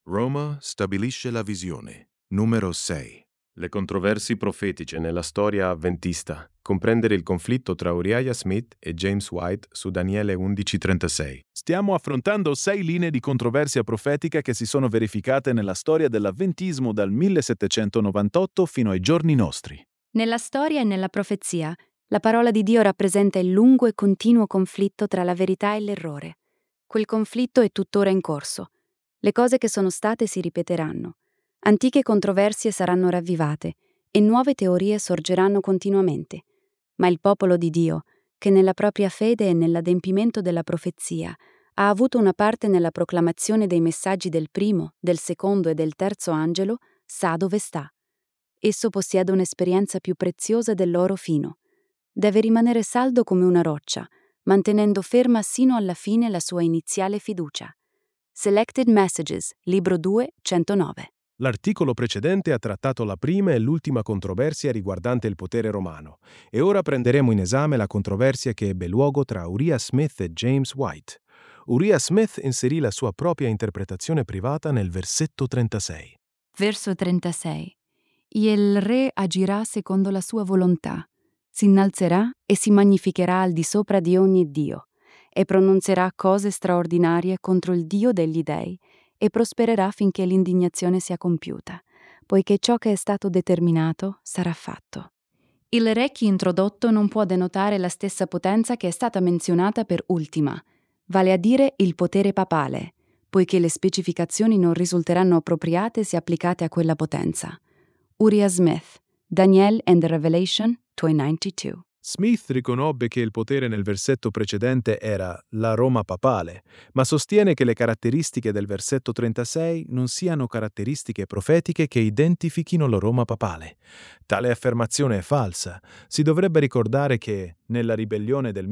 Roma stabilisce la visione. Numero 6. Le controversie profetiche nella storia avventista. Comprendere il conflitto tra Uriah Smith e James White su Daniele 11:36. Stiamo affrontando 6 linee di controversia profetica che si sono verificate nella storia dell'avventismo dal 1798 fino ai giorni nostri. Nella storia e nella profezia, la parola di Dio rappresenta il lungo e continuo conflitto tra la verità e l'errore. Quel conflitto è tuttora in corso. Le cose che sono state si ripeteranno. Antiche controversie saranno ravvivate e nuove teorie sorgeranno continuamente. Ma il popolo di Dio, che nella propria fede e nell'adempimento della profezia ha avuto una parte nella proclamazione dei messaggi del primo, del secondo e del terzo angelo, sa dove sta. Esso possiede un'esperienza più preziosa dell'oro fino. Deve rimanere saldo come una roccia, mantenendo ferma sino alla fine la sua iniziale fiducia. Selected Messages, libro 2, 109. L'articolo precedente ha trattato la prima e l'ultima controversia riguardante il potere romano, e ora prenderemo in esame la controversia che ebbe luogo tra Uriah Smith e James White. Uriah Smith inserì la sua propria interpretazione privata nel versetto 36. Verso 36. Il re agirà secondo la sua volontà, si innalzerà e si magnificherà al di sopra di ogni dio, e pronunzierà cose straordinarie contro il Dio degli dei, e prospererà finché l'indignazione sia compiuta, poiché ciò che è stato determinato sarà fatto. Il re chi introdotto non può denotare la stessa potenza che è stata menzionata per ultima, vale a dire il potere papale, poiché le specificazioni non risulteranno appropriate se applicate a quella potenza. Uriah Smith, Daniel and the Revelation 292. Smith riconobbe che il potere nel versetto precedente era la Roma papale, ma sostiene che le caratteristiche del versetto 36 non siano caratteristiche profetiche che identifichino la Roma papale. Tale affermazione è falsa. Si dovrebbe ricordare che, nella ribellione del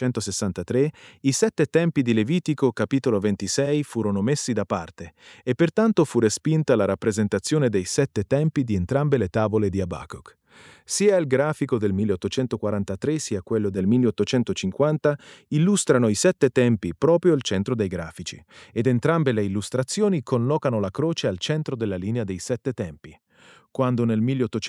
1863, i 7 tempi di Levitico capitolo 26 furono messi da parte, e pertanto fu respinta la rappresentazione dei 7 tempi di entrambe le tavole di Abacuc. Sia il grafico del 1843 sia quello del 1850 illustrano i 7 tempi proprio al centro dei grafici, ed entrambe le illustrazioni collocano la croce al centro della linea dei 7 tempi. Quando nel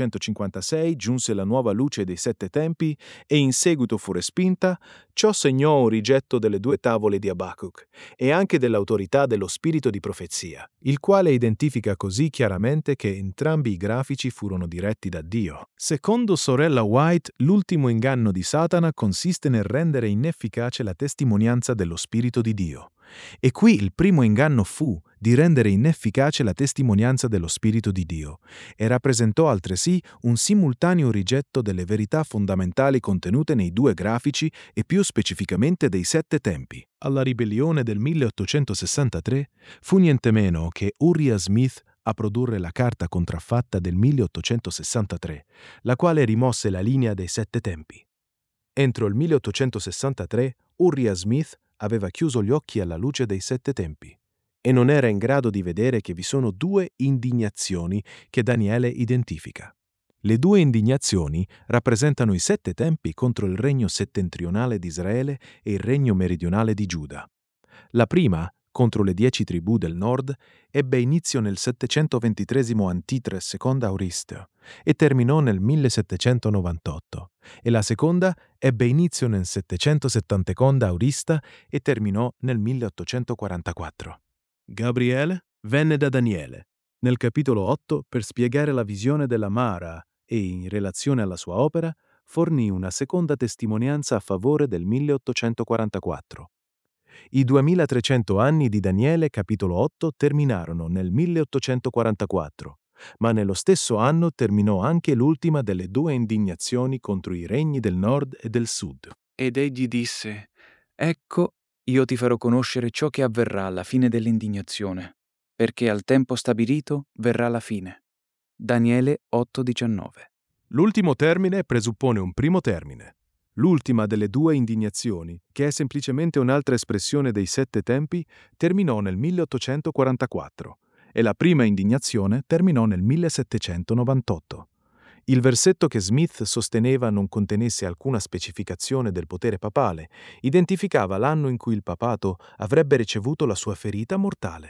1856 giunse la nuova luce dei 7 tempi e in seguito fu respinta, ciò segnò un rigetto delle 2 tavole di Abacuc e anche dell'autorità dello spirito di profezia, il quale identifica così chiaramente che entrambi i grafici furono diretti da Dio. Secondo sorella White, l'ultimo inganno di Satana consiste nel rendere inefficace la testimonianza dello spirito di Dio. E qui il primo inganno fu di rendere inefficace la testimonianza dello Spirito di Dio, e rappresentò altresì un simultaneo rigetto delle verità fondamentali contenute nei 2 grafici e più specificamente dei 7 tempi. Alla ribellione del 1863 fu niente meno che Uriah Smith a produrre la carta contraffatta del 1863, la quale rimosse la linea dei 7 tempi. Entro il 1863 Uriah Smith aveva chiuso gli occhi alla luce dei 7 tempi e non era in grado di vedere che vi sono 2 indignazioni che Daniele identifica. Le 2 indignazioni rappresentano i 7 tempi contro il regno settentrionale di Israele e il regno meridionale di Giuda. La prima, contro le 10 tribù del nord, ebbe inizio nel 723 Antitre seconda Auristeo e terminò nel 1798, e la seconda ebbe inizio nel 770 Aurista e terminò nel 1844. Gabriele venne da Daniele, nel capitolo 8, per spiegare la visione della Mara e, in relazione alla sua opera, fornì una seconda testimonianza a favore del 1844. I 2300 anni di Daniele capitolo 8 terminarono nel 1844, ma nello stesso anno terminò anche l'ultima delle 2 indignazioni contro i regni del nord e del sud. Ed egli disse: Ecco, io ti farò conoscere ciò che avverrà alla fine dell'indignazione, perché al tempo stabilito verrà la fine. Daniele 8:19. L'ultimo termine presuppone un primo termine. L'ultima delle 2 indignazioni, che è semplicemente un'altra espressione dei 7 tempi, terminò nel 1844 e la prima indignazione terminò nel 1798. Il versetto che Smith sosteneva non contenesse alcuna specificazione del potere papale, identificava l'anno in cui il papato avrebbe ricevuto la sua ferita mortale.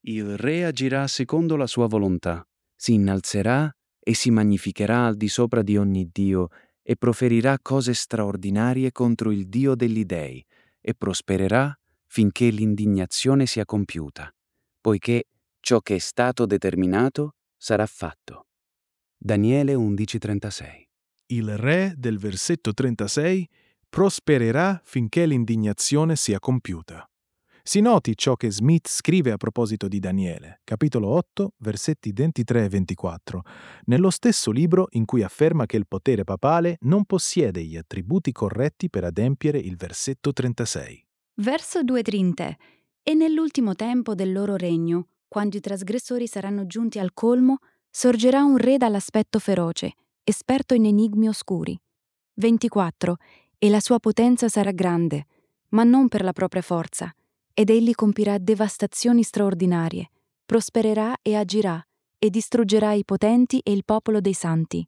Il re agirà secondo la sua volontà, si innalzerà e si magnificherà al di sopra di ogni dio e proferirà cose straordinarie contro il Dio degli dei e prospererà finché l'indignazione sia compiuta, poiché ciò che è stato determinato sarà fatto. Daniele 11:36. Il re del versetto 36 prospererà finché l'indignazione sia compiuta. Si noti ciò che Smith scrive a proposito di Daniele, capitolo 8, versetti 23 e 24, nello stesso libro in cui afferma che il potere papale non possiede gli attributi corretti per adempiere il versetto 36. Verso 2:30. E nell'ultimo tempo del loro regno, quando i trasgressori saranno giunti al colmo, sorgerà un re dall'aspetto feroce, esperto in enigmi oscuri. 24. E la sua potenza sarà grande, ma non per la propria forza, ed egli compirà devastazioni straordinarie, prospererà e agirà, e distruggerà i potenti e il popolo dei santi.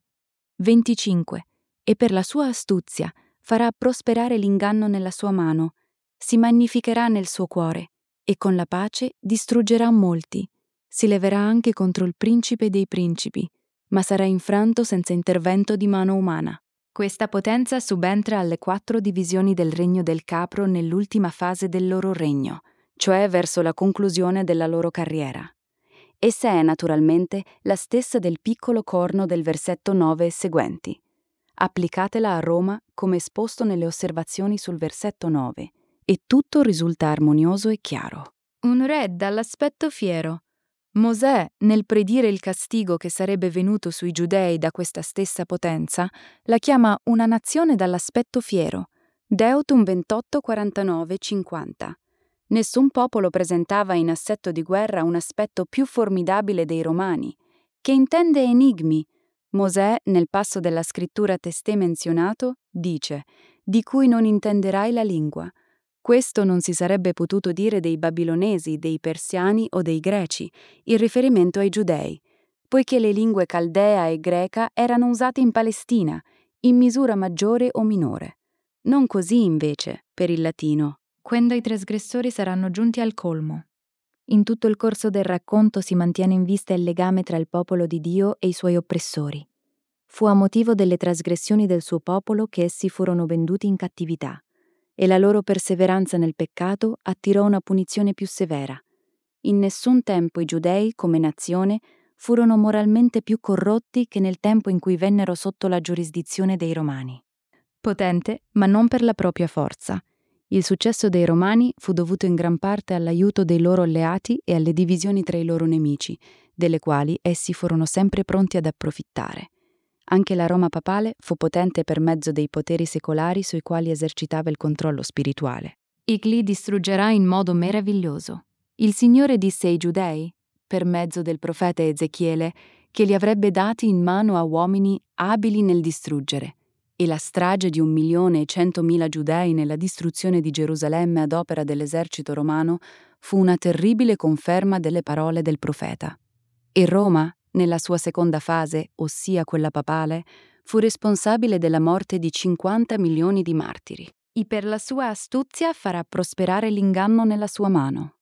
25. E per la sua astuzia farà prosperare l'inganno nella sua mano, si magnificherà nel suo cuore, e con la pace distruggerà molti. Si leverà anche contro il principe dei principi, ma sarà infranto senza intervento di mano umana. Questa potenza subentra alle 4 divisioni del regno del capro nell'ultima fase del loro regno, cioè verso la conclusione della loro carriera. Essa è naturalmente la stessa del piccolo corno del versetto 9 e seguenti. Applicatela a Roma come esposto nelle osservazioni sul versetto 9, e tutto risulta armonioso e chiaro. Un re dall'aspetto fiero. Mosè, nel predire il castigo che sarebbe venuto sui giudei da questa stessa potenza, la chiama una nazione dall'aspetto fiero. Deutum 28, 49, 50. Nessun popolo presentava in assetto di guerra un aspetto più formidabile dei Romani, che intende enigmi. Mosè, nel passo della scrittura testé menzionato, dice: «Di cui non intenderai la lingua». Questo non si sarebbe potuto dire dei babilonesi, dei persiani o dei greci, in riferimento ai giudei, poiché le lingue caldea e greca erano usate in Palestina, in misura maggiore o minore. Non così, invece, per il latino, quando i trasgressori saranno giunti al colmo. In tutto il corso del racconto si mantiene in vista il legame tra il popolo di Dio e i suoi oppressori. Fu a motivo delle trasgressioni del suo popolo che essi furono venduti in cattività, e la loro perseveranza nel peccato attirò una punizione più severa. In nessun tempo i giudei, come nazione, furono moralmente più corrotti che nel tempo in cui vennero sotto la giurisdizione dei Romani. Potente, ma non per la propria forza. Il successo dei Romani fu dovuto in gran parte all'aiuto dei loro alleati e alle divisioni tra i loro nemici, delle quali essi furono sempre pronti ad approfittare. Anche la Roma papale fu potente per mezzo dei poteri secolari sui quali esercitava il controllo spirituale. Li distruggerà in modo meraviglioso. Il Signore disse ai Giudei, per mezzo del profeta Ezechiele, che li avrebbe dati in mano a uomini abili nel distruggere, e la strage di 1.100.000 giudei nella distruzione di Gerusalemme ad opera dell'esercito romano fu una terribile conferma delle parole del profeta. E Roma, nella sua seconda fase, ossia quella papale, fu responsabile della morte di 50 milioni di martiri. E per la sua astuzia farà prosperare l'inganno nella sua mano.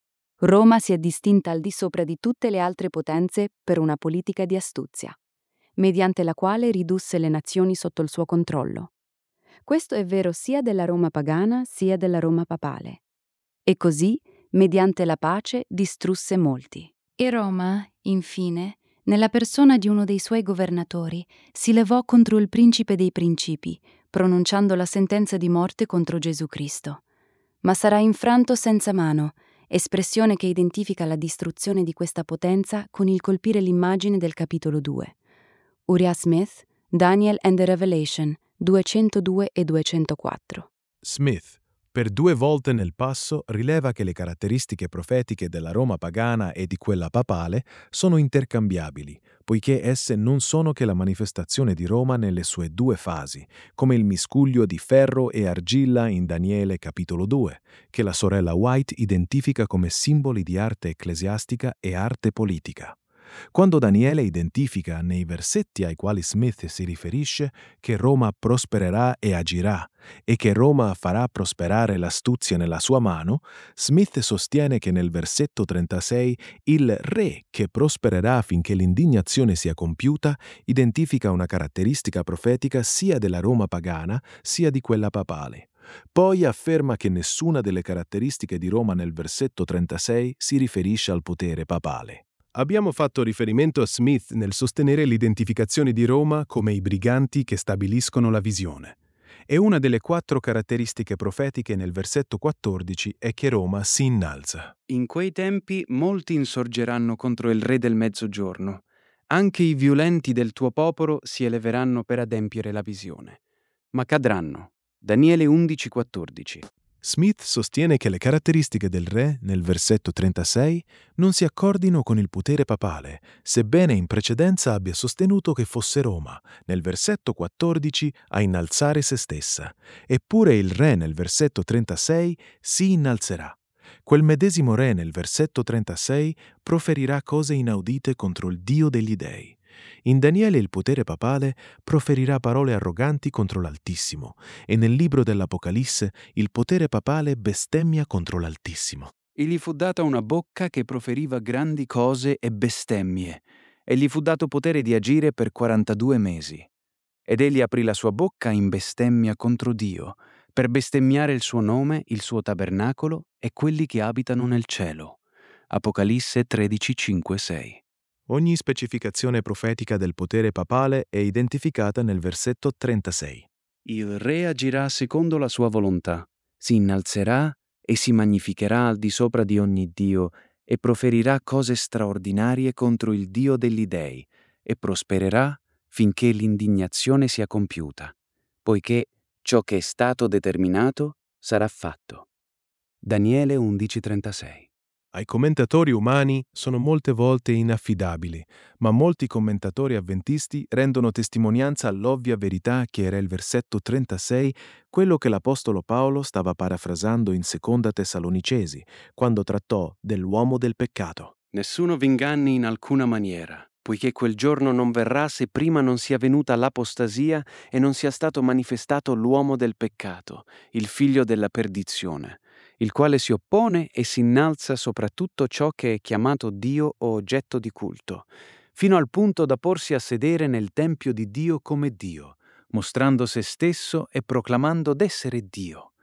Roma si è distinta al di sopra di tutte le altre potenze per una politica di astuzia, mediante la quale ridusse le nazioni sotto il suo controllo. Questo è vero sia della Roma pagana sia della Roma papale. E così, mediante la pace, distrusse molti. E Roma, infine, nella persona di uno dei suoi governatori, si levò contro il principe dei principi, pronunciando la sentenza di morte contro Gesù Cristo. Ma sarà infranto senza mano, espressione che identifica la distruzione di questa potenza con il colpire l'immagine del capitolo 2. Uriah Smith, Daniel and the Revelation, 202 e 204. Smith, per 2 volte nel passo, rileva che le caratteristiche profetiche della Roma pagana e di quella papale sono intercambiabili, poiché esse non sono che la manifestazione di Roma nelle sue 2 fasi, come il miscuglio di ferro e argilla in Daniele capitolo 2, che la sorella White identifica come simboli di arte ecclesiastica e arte politica. Quando Daniele identifica nei versetti ai quali Smith si riferisce che Roma prospererà e agirà e che Roma farà prosperare l'astuzia nella sua mano, Smith sostiene che nel versetto 36 il re che prospererà finché l'indignazione sia compiuta identifica una caratteristica profetica sia della Roma pagana sia di quella papale. Poi afferma che nessuna delle caratteristiche di Roma nel versetto 36 si riferisce al potere papale. Abbiamo fatto riferimento a Smith nel sostenere l'identificazione di Roma come i briganti che stabiliscono la visione. E una delle 4 caratteristiche profetiche nel versetto 14 è che Roma si innalza. In quei tempi molti insorgeranno contro il re del mezzogiorno. Anche i violenti del tuo popolo si eleveranno per adempiere la visione. Ma cadranno. Daniele 11,14. Smith sostiene che le caratteristiche del re, nel versetto 36, non si accordino con il potere papale, sebbene in precedenza abbia sostenuto che fosse Roma, nel versetto 14, a innalzare se stessa. Eppure il re, nel versetto 36, si innalzerà. Quel medesimo re, nel versetto 36, proferirà cose inaudite contro il Dio degli dei. In Daniele il potere papale proferirà parole arroganti contro l'Altissimo e nel libro dell'Apocalisse il potere papale bestemmia contro l'Altissimo. E gli fu data una bocca che proferiva grandi cose e bestemmie, e gli fu dato potere di agire per 42 mesi. Ed egli aprì la sua bocca in bestemmia contro Dio, per bestemmiare il suo nome, il suo tabernacolo e quelli che abitano nel cielo. Apocalisse 13:5-6. Ogni specificazione profetica del potere papale è identificata nel versetto 36. Il re agirà secondo la sua volontà, si innalzerà e si magnificherà al di sopra di ogni Dio e proferirà cose straordinarie contro il Dio degli dei e prospererà finché l'indignazione sia compiuta, poiché ciò che è stato determinato sarà fatto. Daniele 11:36. Ai commentatori umani sono molte volte inaffidabili, ma molti commentatori avventisti rendono testimonianza all'ovvia verità che era il versetto 36, quello che l'Apostolo Paolo stava parafrasando in Seconda Tessalonicesi, quando trattò dell'uomo del peccato. Nessuno v'inganni in alcuna maniera, poiché quel giorno non verrà se prima non sia venuta l'apostasia e non sia stato manifestato l'uomo del peccato, il figlio della perdizione, il quale si oppone e si innalza sopra tutto ciò che è chiamato Dio o oggetto di culto, fino al punto da porsi a sedere nel tempio di Dio come Dio, mostrando se stesso e proclamando d'essere Dio.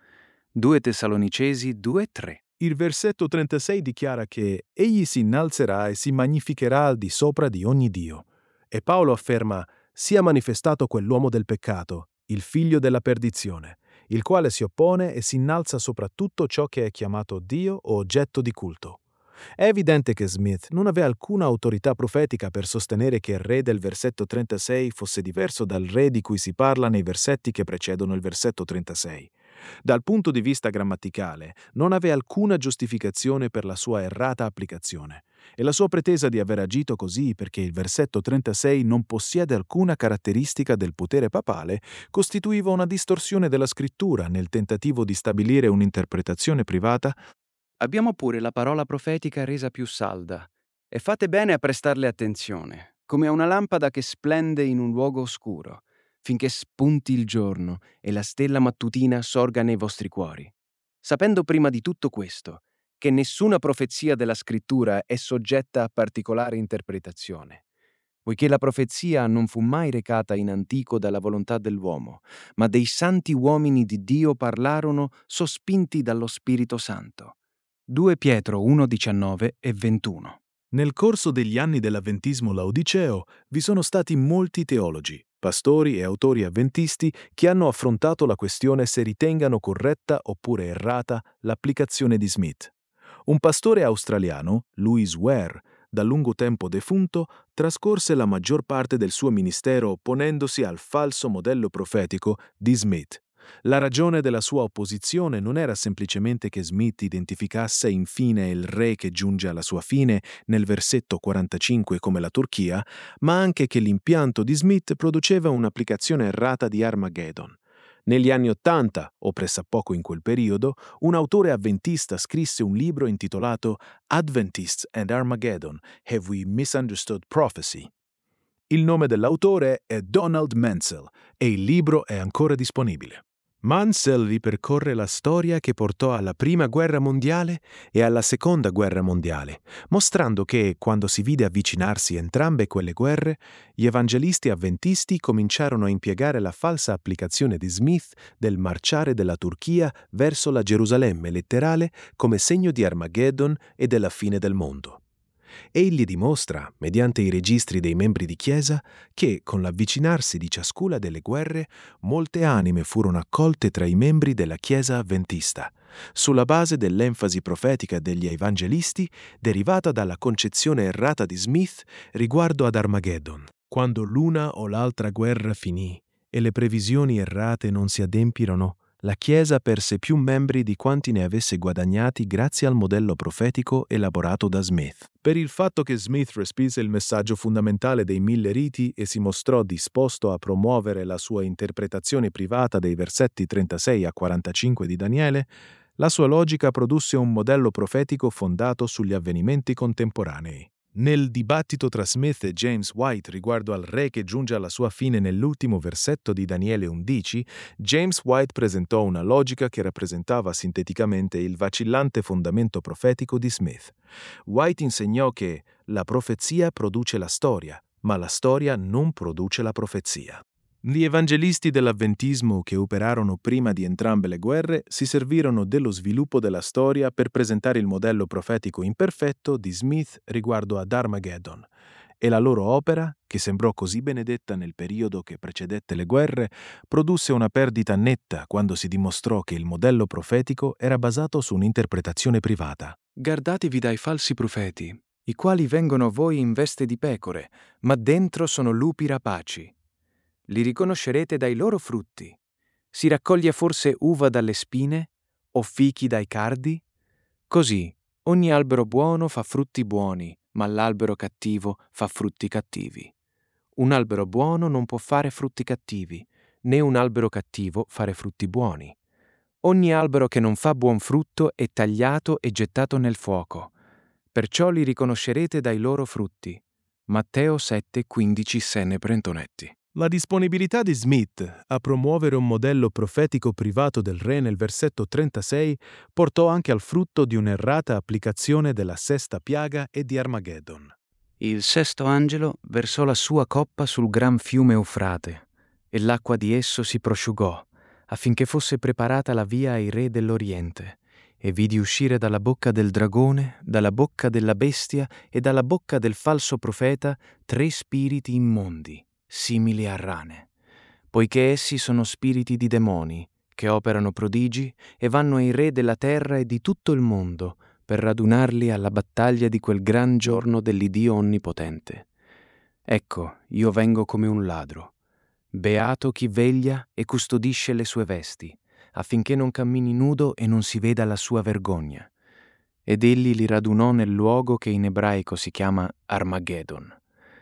2 Tessalonicesi 2:3. Il versetto 36 dichiara che egli si innalzerà e si magnificherà al di sopra di ogni Dio. E Paolo afferma: sia manifestato quell'uomo del peccato, il figlio della perdizione, il quale si oppone e si innalza sopra tutto ciò che è chiamato Dio o oggetto di culto. È evidente che Smith non aveva alcuna autorità profetica per sostenere che il re del versetto 36 fosse diverso dal re di cui si parla nei versetti che precedono il versetto 36. Dal punto di vista grammaticale, non aveva alcuna giustificazione per la sua errata applicazione, e la sua pretesa di aver agito così perché il versetto 36 non possiede alcuna caratteristica del potere papale costituiva una distorsione della scrittura nel tentativo di stabilire un'interpretazione privata. Abbiamo pure la parola profetica resa più salda, e fate bene a prestarle attenzione, come a una lampada che splende in un luogo oscuro, finché spunti il giorno e la stella mattutina sorga nei vostri cuori. Sapendo prima di tutto questo, che nessuna profezia della scrittura è soggetta a particolare interpretazione, poiché la profezia non fu mai recata in antico dalla volontà dell'uomo, ma dei santi uomini di Dio parlarono sospinti dallo Spirito Santo. 2 Pietro 1:19 e 21. Nel corso degli anni dell'avventismo laodiceo vi sono stati molti teologi, pastori e autori avventisti che hanno affrontato la questione se ritengano corretta oppure errata l'applicazione di Smith. Un pastore australiano, Louis Ware, da lungo tempo defunto, trascorse la maggior parte del suo ministero opponendosi al falso modello profetico di Smith. La ragione della sua opposizione non era semplicemente che Smith identificasse infine il re che giunge alla sua fine nel versetto 45 come la Turchia, ma anche che l'impianto di Smith produceva un'applicazione errata di Armageddon. Negli anni '80, o pressappoco in quel periodo, un autore avventista scrisse un libro intitolato Adventists and Armageddon, Have We Misunderstood Prophecy? Il nome dell'autore è Donald Mansell e il libro è ancora disponibile. Mansell ripercorre la storia che portò alla Prima Guerra Mondiale e alla Seconda Guerra Mondiale, mostrando che, quando si vide avvicinarsi entrambe quelle guerre, gli evangelisti avventisti cominciarono a impiegare la falsa applicazione di Smith del marciare della Turchia verso la Gerusalemme letterale come segno di Armageddon e della fine del mondo. Egli dimostra, mediante i registri dei membri di Chiesa, che, con l'avvicinarsi di ciascuna delle guerre, molte anime furono accolte tra i membri della Chiesa avventista, sulla base dell'enfasi profetica degli evangelisti derivata dalla concezione errata di Smith riguardo ad Armageddon. Quando l'una o l'altra guerra finì e le previsioni errate non si adempirono, la Chiesa perse più membri di quanti ne avesse guadagnati grazie al modello profetico elaborato da Smith. Per il fatto che Smith respinse il messaggio fondamentale dei 1000 riti e si mostrò disposto a promuovere la sua interpretazione privata dei versetti 36 a 45 di Daniele, la sua logica produsse un modello profetico fondato sugli avvenimenti contemporanei. Nel dibattito tra Smith e James White riguardo al re che giunge alla sua fine nell'ultimo versetto di Daniele 11, James White presentò una logica che rappresentava sinteticamente il vacillante fondamento profetico di Smith. White insegnò che la profezia produce la storia, ma la storia non produce la profezia. Gli evangelisti dell'avventismo che operarono prima di entrambe le guerre si servirono dello sviluppo della storia per presentare il modello profetico imperfetto di Smith riguardo ad Armageddon, e la loro opera, che sembrò così benedetta nel periodo che precedette le guerre, produsse una perdita netta quando si dimostrò che il modello profetico era basato su un'interpretazione privata. Guardatevi dai falsi profeti, i quali vengono a voi in veste di pecore, ma dentro sono lupi rapaci. Li riconoscerete dai loro frutti. Si raccoglie forse uva dalle spine o fichi dai cardi? Così, ogni albero buono fa frutti buoni, ma l'albero cattivo fa frutti cattivi. Un albero buono non può fare frutti cattivi, né un albero cattivo fare frutti buoni. Ogni albero che non fa buon frutto è tagliato e gettato nel fuoco. Perciò li riconoscerete dai loro frutti. Matteo 7,15 Senne Brentonetti. La disponibilità di Smith a promuovere un modello profetico privato del re nel versetto 36 portò anche al frutto di un'errata applicazione della sesta piaga e di Armageddon. Il sesto angelo versò la sua coppa sul gran fiume Eufrate, e l'acqua di esso si prosciugò, affinché fosse preparata la via ai re dell'Oriente, e vidi uscire dalla bocca del dragone, dalla bocca della bestia e dalla bocca del falso profeta 3 spiriti immondi, simili a rane, poiché essi sono spiriti di demoni, che operano prodigi e vanno ai re della terra e di tutto il mondo, per radunarli alla battaglia di quel gran giorno dell'Iddio Onnipotente. Ecco, io vengo come un ladro. Beato chi veglia e custodisce le sue vesti, affinché non cammini nudo e non si veda la sua vergogna. Ed egli li radunò nel luogo che in ebraico si chiama Armageddon.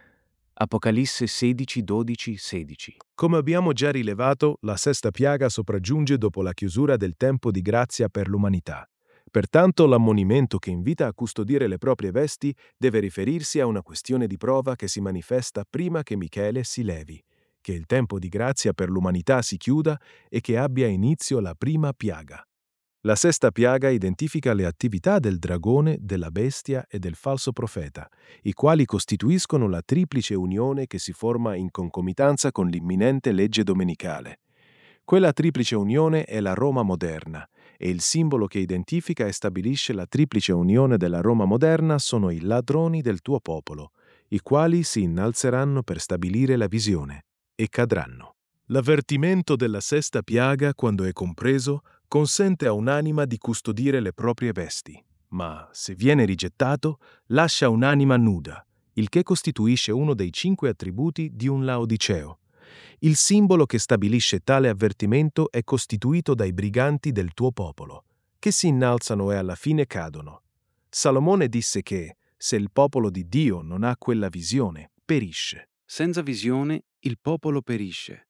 Apocalisse 16, 12, 16. Come abbiamo già rilevato, la sesta piaga sopraggiunge dopo la chiusura del tempo di grazia per l'umanità. Pertanto l'ammonimento che invita a custodire le proprie vesti deve riferirsi a una questione di prova che si manifesta prima che Michele si levi, che il tempo di grazia per l'umanità si chiuda e che abbia inizio la prima piaga. La sesta piaga identifica le attività del dragone, della bestia e del falso profeta, i quali costituiscono la triplice unione che si forma in concomitanza con l'imminente legge domenicale. Quella triplice unione è la Roma moderna, e il simbolo che identifica e stabilisce la triplice unione della Roma moderna sono i ladroni del tuo popolo, i quali si innalzeranno per stabilire la visione, e cadranno. L'avvertimento della sesta piaga, quando è compreso, consente a un'anima di custodire le proprie vesti, ma, se viene rigettato, lascia un'anima nuda, il che costituisce uno dei 5 attributi di un laodiceo. Il simbolo che stabilisce tale avvertimento è costituito dai briganti del tuo popolo, che si innalzano e alla fine cadono. Salomone disse che, se il popolo di Dio non ha quella visione, perisce. Senza visione il popolo perisce,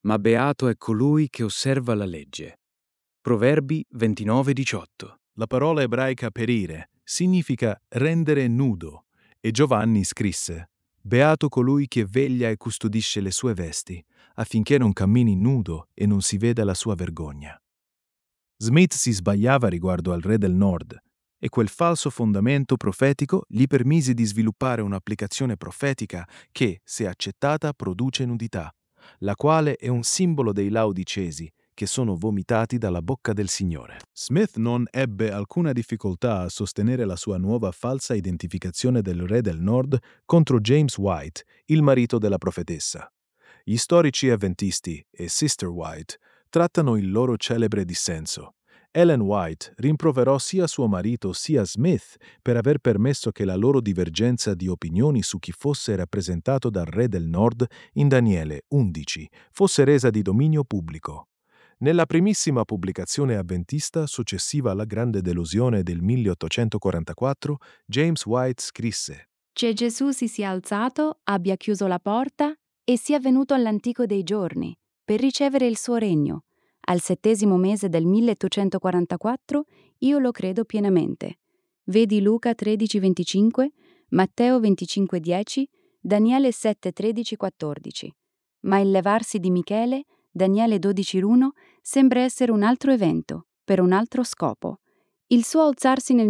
ma beato è colui che osserva la legge. Proverbi 29:18. La parola ebraica perire significa rendere nudo, e Giovanni scrisse: Beato colui che veglia e custodisce le sue vesti, affinché non cammini nudo e non si veda la sua vergogna. Smith si sbagliava riguardo al re del Nord, e quel falso fondamento profetico gli permise di sviluppare un'applicazione profetica che, se accettata, produce nudità, la quale è un simbolo dei laodicesi, che sono vomitati dalla bocca del Signore. Smith non ebbe alcuna difficoltà a sostenere la sua nuova falsa identificazione del re del Nord contro James White, il marito della profetessa. Gli storici avventisti e Sister White trattano il loro celebre dissenso. Ellen White rimproverò sia suo marito sia Smith per aver permesso che la loro divergenza di opinioni su chi fosse rappresentato dal re del Nord in Daniele 11 fosse resa di dominio pubblico. Nella primissima pubblicazione avventista successiva alla grande delusione del 1844, James White scrisse: Che Gesù si sia alzato, abbia chiuso la porta e sia venuto all'antico dei giorni, per ricevere il suo regno. Al 7° mese del 1844 io lo credo pienamente. Vedi Luca 13:25, Matteo 25:10, Daniele 7:13-14. Ma il levarsi di Michele, Daniele 12:1, sembra essere un altro evento, per un altro scopo. Il suo alzarsi nel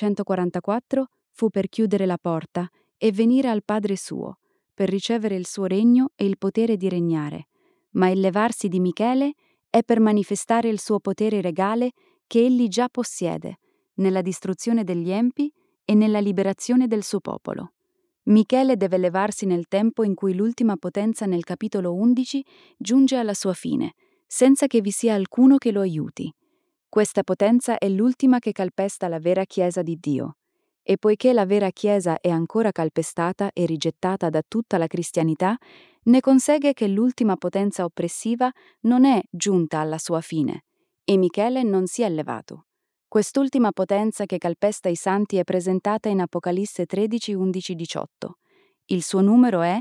1844 fu per chiudere la porta e venire al Padre suo, per ricevere il suo regno e il potere di regnare. Ma il levarsi di Michele è per manifestare il suo potere regale che egli già possiede, nella distruzione degli empi e nella liberazione del suo popolo. Michele deve levarsi nel tempo in cui l'ultima potenza nel capitolo 11 giunge alla sua fine, senza che vi sia alcuno che lo aiuti. Questa potenza è l'ultima che calpesta la vera Chiesa di Dio. E poiché la vera Chiesa è ancora calpestata e rigettata da tutta la cristianità, ne consegue che l'ultima potenza oppressiva non è giunta alla sua fine, e Michele non si è levato. Quest'ultima potenza che calpesta i santi è presentata in Apocalisse 13, 11, 18. Il suo numero è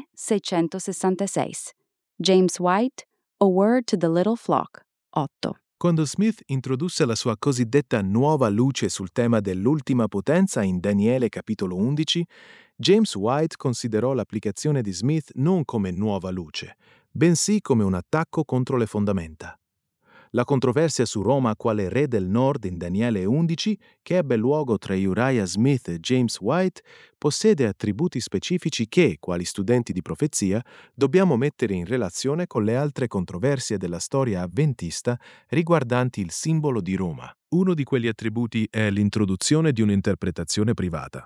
666. James White, A Word to the Little Flock, 8. Quando Smith introdusse la sua cosiddetta nuova luce sul tema dell'ultima potenza in Daniele capitolo 11, James White considerò l'applicazione di Smith non come nuova luce, bensì come un attacco contro le fondamenta. La controversia su Roma quale re del Nord in Daniele 11, che ebbe luogo tra Uriah Smith e James White, possiede attributi specifici che, quali studenti di profezia, dobbiamo mettere in relazione con le altre controversie della storia avventista riguardanti il simbolo di Roma. Uno di quegli attributi è l'introduzione di un'interpretazione privata.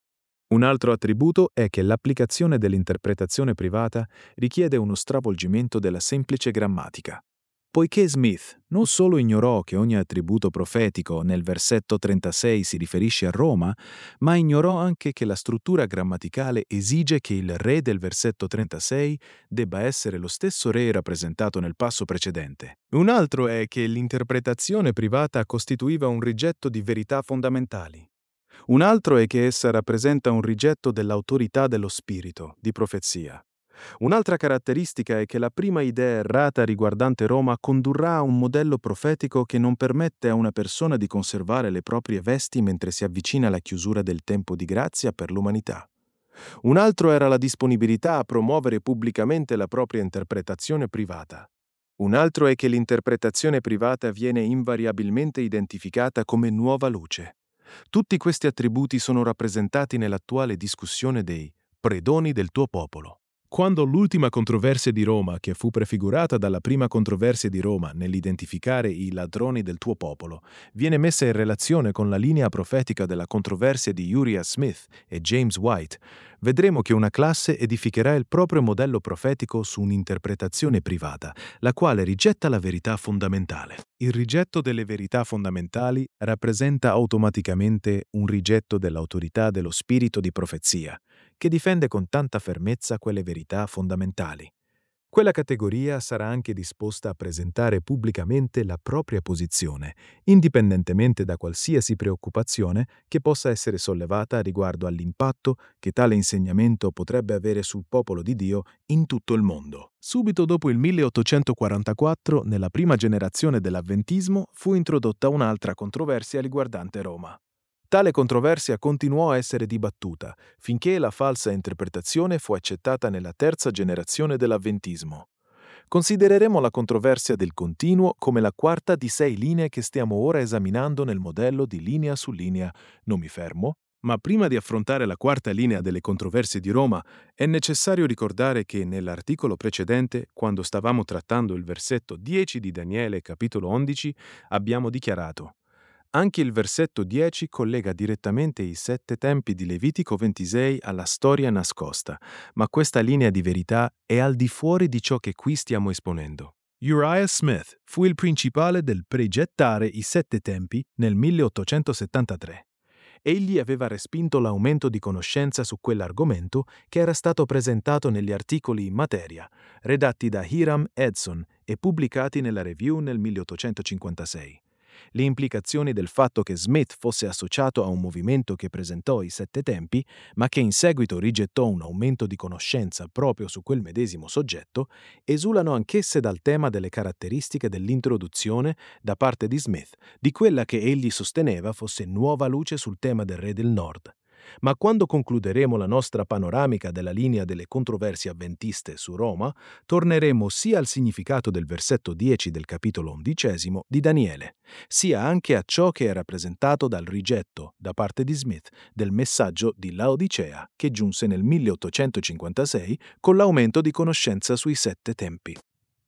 Un altro attributo è che l'applicazione dell'interpretazione privata richiede uno stravolgimento della semplice grammatica. Poiché Smith non solo ignorò che ogni attributo profetico nel versetto 36 si riferisce a Roma, ma ignorò anche che la struttura grammaticale esige che il re del versetto 36 debba essere lo stesso re rappresentato nel passo precedente. Un altro è che l'interpretazione privata costituiva un rigetto di verità fondamentali. Un altro è che essa rappresenta un rigetto dell'autorità dello spirito, di profezia. Un'altra caratteristica è che la prima idea errata riguardante Roma condurrà a un modello profetico che non permette a una persona di conservare le proprie vesti mentre si avvicina alla chiusura del tempo di grazia per l'umanità. Un altro era la disponibilità a promuovere pubblicamente la propria interpretazione privata. Un altro è che l'interpretazione privata viene invariabilmente identificata come nuova luce. Tutti questi attributi sono rappresentati nell'attuale discussione dei predoni del tuo popolo. Quando l'ultima controversia di Roma, che fu prefigurata dalla prima controversia di Roma nell'identificare i ladroni del tuo popolo, viene messa in relazione con la linea profetica della controversia di Uriah Smith e James White, vedremo che una classe edificherà il proprio modello profetico su un'interpretazione privata, la quale rigetta la verità fondamentale. Il rigetto delle verità fondamentali rappresenta automaticamente un rigetto dell'autorità dello spirito di profezia, che difende con tanta fermezza quelle verità fondamentali. Quella categoria sarà anche disposta a presentare pubblicamente la propria posizione, indipendentemente da qualsiasi preoccupazione che possa essere sollevata riguardo all'impatto che tale insegnamento potrebbe avere sul popolo di Dio in tutto il mondo. Subito dopo il 1844, nella prima generazione dell'Avventismo, fu introdotta un'altra controversia riguardante Roma. Tale controversia continuò a essere dibattuta finché la falsa interpretazione fu accettata nella terza generazione dell'Avventismo. Considereremo la controversia del continuo come la quarta di 6 linee che stiamo ora esaminando nel modello di linea su linea. Non mi fermo, ma prima di affrontare la quarta linea delle controversie di Roma, è necessario ricordare che nell'articolo precedente, quando stavamo trattando il versetto 10 di Daniele, capitolo 11, abbiamo dichiarato: anche il versetto 10 collega direttamente i 7 tempi di Levitico 26 alla storia nascosta, ma questa linea di verità è al di fuori di ciò che qui stiamo esponendo. Uriah Smith fu il principale del pregettare i 7 tempi nel 1873. Egli aveva respinto l'aumento di conoscenza su quell'argomento che era stato presentato negli articoli in materia, redatti da Hiram Edson e pubblicati nella Review nel 1856. Le implicazioni del fatto che Smith fosse associato a un movimento che presentò i 7 tempi, ma che in seguito rigettò un aumento di conoscenza proprio su quel medesimo soggetto, esulano anch'esse dal tema delle caratteristiche dell'introduzione da parte di Smith di quella che egli sosteneva fosse nuova luce sul tema del Re del Nord. Ma quando concluderemo la nostra panoramica della linea delle controversie avventiste su Roma, torneremo sia al significato del versetto 10 del capitolo 11 di Daniele, sia anche a ciò che è rappresentato dal rigetto, da parte di Smith, del messaggio di Laodicea che giunse nel 1856 con l'aumento di conoscenza sui 7 tempi.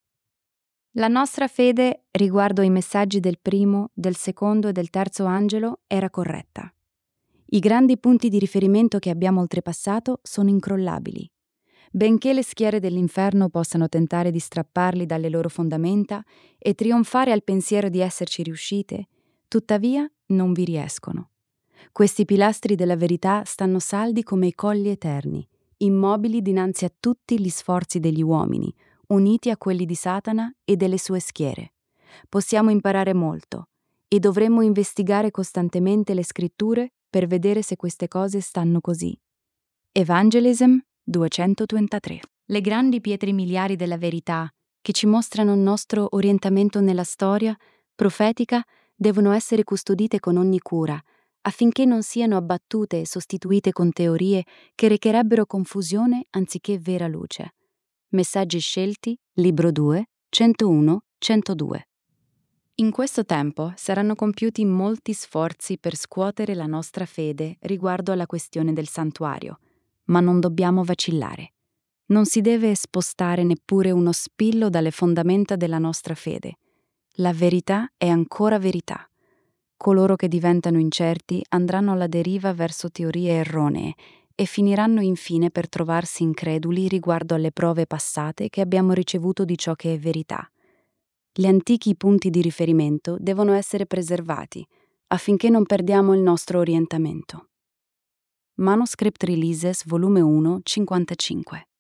La nostra fede riguardo ai messaggi del primo, del secondo e del terzo angelo era corretta. I grandi punti di riferimento che abbiamo oltrepassato sono incrollabili. Benché le schiere dell'inferno possano tentare di strapparli dalle loro fondamenta e trionfare al pensiero di esserci riuscite, tuttavia non vi riescono. Questi pilastri della verità stanno saldi come i colli eterni, immobili dinanzi a tutti gli sforzi degli uomini, uniti a quelli di Satana e delle sue schiere. Possiamo imparare molto e dovremmo investigare costantemente le scritture per vedere se queste cose stanno così. Evangelism 233. Le grandi pietre miliari della verità, che ci mostrano il nostro orientamento nella storia profetica, devono essere custodite con ogni cura, affinché non siano abbattute e sostituite con teorie che recherebbero confusione anziché vera luce. Messaggi scelti, libro 2, 101-102. In questo tempo saranno compiuti molti sforzi per scuotere la nostra fede riguardo alla questione del santuario, ma non dobbiamo vacillare. Non si deve spostare neppure uno spillo dalle fondamenta della nostra fede. La verità è ancora verità. Coloro che diventano incerti andranno alla deriva verso teorie erronee e finiranno infine per trovarsi increduli riguardo alle prove passate che abbiamo ricevuto di ciò che è verità. Gli antichi punti di riferimento devono essere preservati affinché non perdiamo il nostro orientamento. Manuscript Releases, volume 1, 55.